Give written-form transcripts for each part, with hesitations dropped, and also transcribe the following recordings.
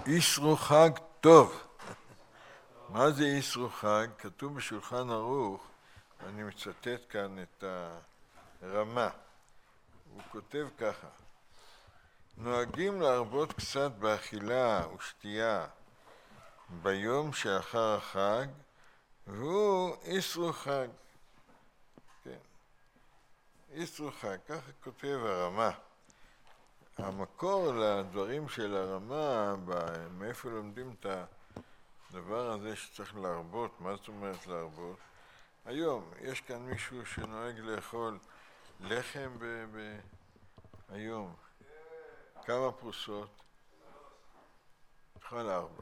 איסרו חג טוב. מה זה איסרו חג? כתוב בשולחן ערוך, אני מצטט כאן את הרמה. הוא כותב ככה: נוהגים להרבות קצת באכילה ושתייה ביום שאחר החג, והוא איסרו חג. כן. איסרו חג, ככה כותב הרמה. המקור לדברים של הרמה, מאיפה לומדים את הדבר הזה שצריך להרבות? מה זאת אומרת להרבות? היום, יש כאן מישהו שנוהג לאכול לחם היום. כמה פרוסות? תאכל 4.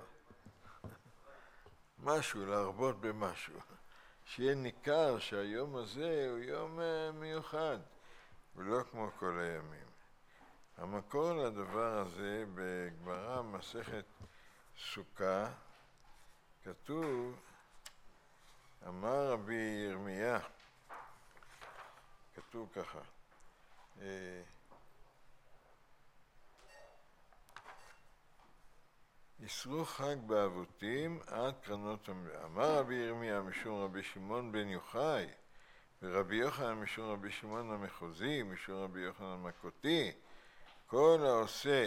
משהו, להרבות במשהו. שיהיה ניכר שהיום הזה הוא יום מיוחד, ולא כמו כל הימים. המקור לדבר הזה בגמרא מסכת סוכה, כתוב, אמר רבי ירמיה, כתוב ככה, איסרו חג באבותים עד קרנות המדינה. אמר רבי ירמיה משום רבי שמעון בן יוחאי, ורבי יוחנן משום רבי שמעון המחוזי, משום רבי יוחנן המכותי, כל העושה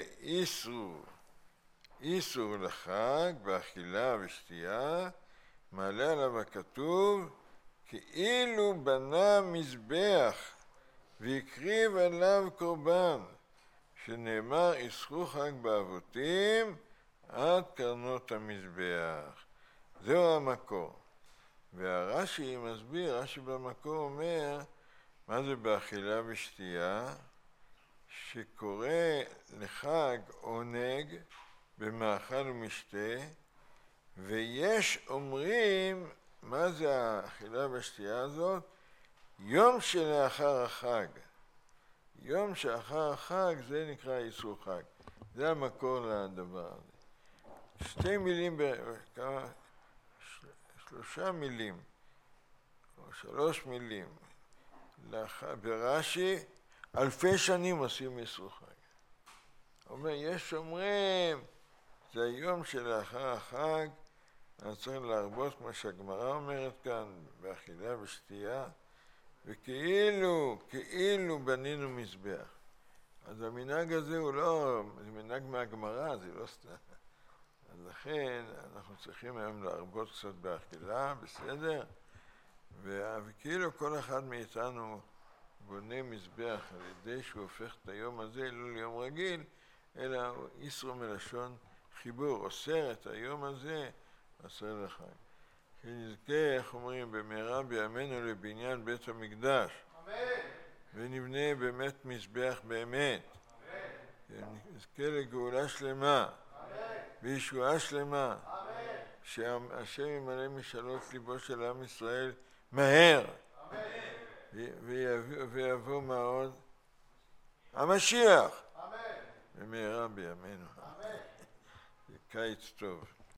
איסור לחג באכילה ושתייה, מעלה עליו הכתוב כאילו בנה מזבח והקריב עליו קורבן, שנאמר איסרו חג באבותים עד קרנות המזבח. זהו המקור. והרש"י מסביר, רש"י במקור אומר, מה זה באכילה ושתייה? שקורא לחג עונג במאכל ומשתה, ויש אומרים, מה זה האכילה והשתייה הזאת? יום שלאחר החג. יום שאחר החג זה נקרא איסור חג. זה המקור לדבר הזה. 2 מילים, 3 מילים, או 3 מילים. ברש"י, 1000 שנים עושים איסור חג. אומר, יש אומרים, זה היום שלאחר החג, אז צריך להרבות, כמו שהגמרא אומרת כאן, באכילה ושתייה, וכאילו בנינו מזבח. אז המנהג הזה הוא לא, זה מנהג מהגמרא, זה לא סתם. אז לכן אנחנו צריכים היום להרבות קצת באכילה, בסדר? וכאילו כל אחד מאיתנו בונה מזבח על ידי שהוא הופך את היום הזה לא ליום רגיל, אלא איסרו מלשון חיבור, אוסר את היום הזה, אוסר לחג. שנזכה, איך אומרים, במהרה בימינו לבניין בית המקדש. אמן. ונבנה באמת מזבח באמת. אמן. שנזכה לגאולה שלמה. אמן. וישועה שלמה. אמן. שהשם ימלא משאלות ליבו של עם ישראל מהר. אמן. ויבוא מה עוד? המשיח. אמן. במהרה בימינו. אמן. קיץ טוב.